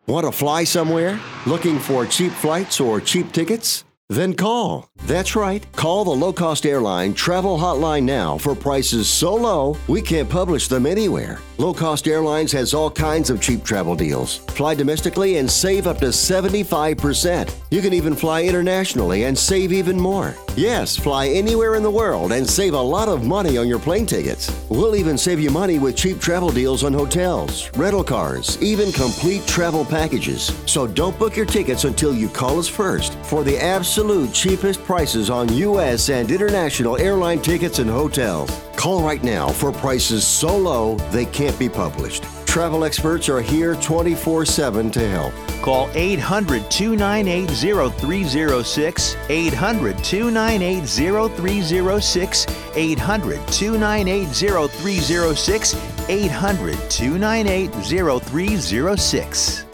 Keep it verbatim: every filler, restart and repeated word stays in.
Want to fly somewhere? Looking for cheap flights or cheap tickets? Then call. That's right. Call the low-cost airline travel hotline now for prices so low we can't publish them anywhere. Low-cost airlines has all kinds of cheap travel deals. Fly domestically and save up to seventy-five percent. You can even fly internationally and save even more. Yes, fly anywhere in the world and save a lot of money on your plane tickets. We'll even save you money with cheap travel deals on hotels, rental cars, even complete travel packages. So don't book your tickets until you call us first for the absolute cheapest prices on U S and international airline tickets and hotels. Call right now for prices so low they can't be published. Travel experts are here twenty-four seven to help. Call eight hundred, two nine eight, zero three zero six, eight hundred, two nine eight, zero three zero six, eight hundred, two nine eight, zero three zero six, eight hundred, two nine eight, zero three zero six.